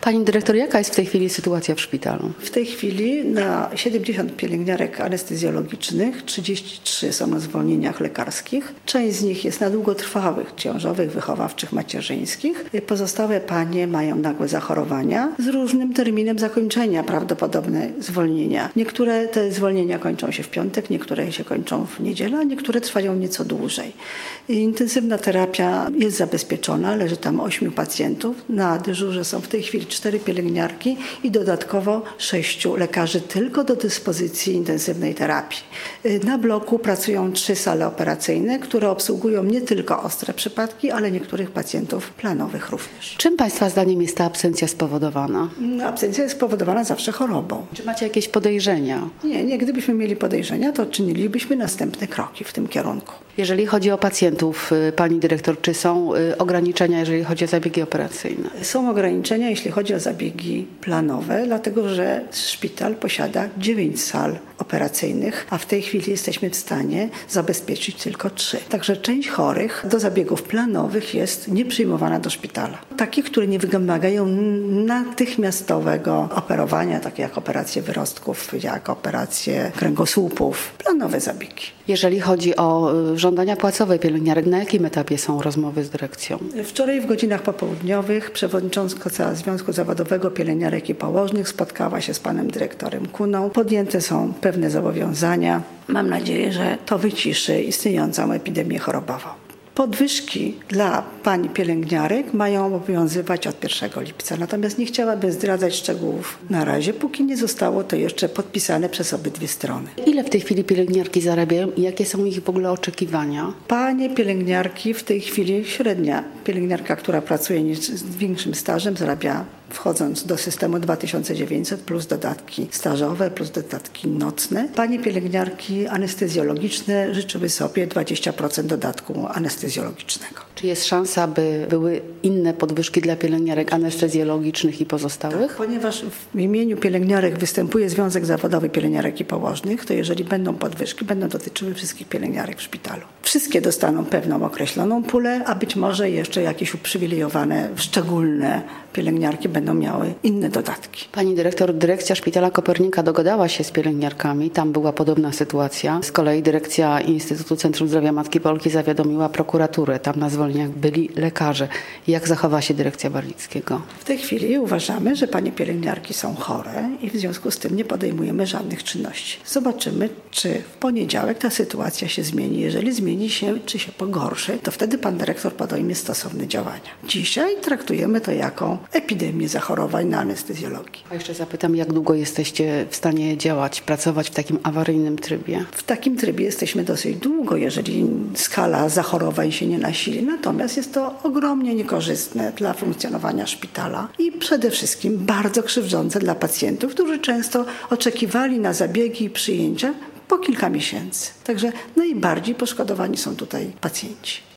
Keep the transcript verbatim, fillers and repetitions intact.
Pani dyrektor, jaka jest w tej chwili sytuacja w szpitalu? W tej chwili na siedemdziesiąt pielęgniarek anestezjologicznych trzydzieści trzy są na zwolnieniach lekarskich. Część z nich jest na długotrwałych, ciążowych, wychowawczych, macierzyńskich. Pozostałe panie mają nagłe zachorowania z różnym terminem zakończenia, prawdopodobne zwolnienia. Niektóre te zwolnienia kończą się w piątek, niektóre się kończą w niedzielę, a niektóre trwają nieco dłużej. Intensywna terapia jest zabezpieczona, leży tam ośmiu pacjentów. Na dyżurze są w tej chwili cztery pielęgniarki i dodatkowo sześciu lekarzy tylko do dyspozycji intensywnej terapii. Na bloku pracują trzy sale operacyjne, które obsługują nie tylko ostre przypadki, ale niektórych pacjentów planowych również. Czym Państwa zdaniem jest ta absencja spowodowana? Absencja jest spowodowana zawsze chorobą. Czy macie jakieś podejrzenia? Nie, nie. Gdybyśmy mieli podejrzenia, to czynilibyśmy następne kroki w tym kierunku. Jeżeli chodzi o pacjentów, pani dyrektor, czy są ograniczenia, jeżeli chodzi o zabiegi operacyjne? Są ograniczenia, jeśli chodzi o zabiegi planowe, dlatego że szpital posiada dziewięć sal operacyjnych, a w tej chwili jesteśmy w stanie zabezpieczyć tylko trzy. Także część chorych do zabiegów planowych jest nieprzyjmowana do szpitala. Takich, które nie wymagają natychmiastowego operowania, takie jak operacje wyrostków, jak operacje kręgosłupów, planowe zabiegi. Jeżeli chodzi o żądania płacowe pielęgniarek, na jakim etapie są rozmowy z dyrekcją? Wczoraj w godzinach popołudniowych przewodnicząca Związku Zawodowego Pielęgniarek i Położnych spotkała się z panem dyrektorem Kuną. Podjęte są pewne zobowiązania. Mam nadzieję, że to wyciszy istniejącą epidemię chorobową. Podwyżki dla pań pielęgniarek mają obowiązywać od pierwszego lipca, natomiast nie chciałabym zdradzać szczegółów na razie, póki nie zostało to jeszcze podpisane przez obydwie strony. Ile w tej chwili pielęgniarki zarabiają i jakie są ich w ogóle oczekiwania? Panie pielęgniarki w tej chwili średnia pielęgniarka, która pracuje z większym stażem, zarabia wchodząc do systemu dwa tysiące dziewięćset plus dodatki stażowe, plus dodatki nocne. Panie pielęgniarki anestezjologiczne życzyły sobie dwadzieścia procent dodatku anestezjologicznego. Czy jest szansa, by były inne podwyżki dla pielęgniarek anestezjologicznych i pozostałych? Tak, ponieważ w imieniu pielęgniarek występuje Związek Zawodowy Pielęgniarek i Położnych, to jeżeli będą podwyżki, będą dotyczyły wszystkich pielęgniarek w szpitalu. Wszystkie dostaną pewną określoną pulę, a być może jeszcze jakieś uprzywilejowane, szczególne pielęgniarki będą miały inne dodatki. Pani dyrektor, dyrekcja Szpitala Kopernika dogadała się z pielęgniarkami. Tam była podobna sytuacja. Z kolei dyrekcja Instytutu Centrum Zdrowia Matki Polki zawiadomiła prokuraturę. Tam na zwolnieniach byli lekarze. Jak zachowa się dyrekcja Barlickiego? W tej chwili uważamy, że panie pielęgniarki są chore i w związku z tym nie podejmujemy żadnych czynności. Zobaczymy, czy w poniedziałek ta sytuacja się zmieni. Jeżeli zmieni się, czy się pogorszy, to wtedy pan dyrektor podejmie stosowne działania. Dzisiaj traktujemy to jako epidemię zachorowań na anestezjologii. A jeszcze zapytam, jak długo jesteście w stanie działać, pracować w takim awaryjnym trybie? W takim trybie jesteśmy dosyć długo, jeżeli skala zachorowań się nie nasili. Natomiast jest to ogromnie niekorzystne dla funkcjonowania szpitala i przede wszystkim bardzo krzywdzące dla pacjentów, którzy często oczekiwali na zabiegi i przyjęcia po kilka miesięcy. Także najbardziej poszkodowani są tutaj pacjenci.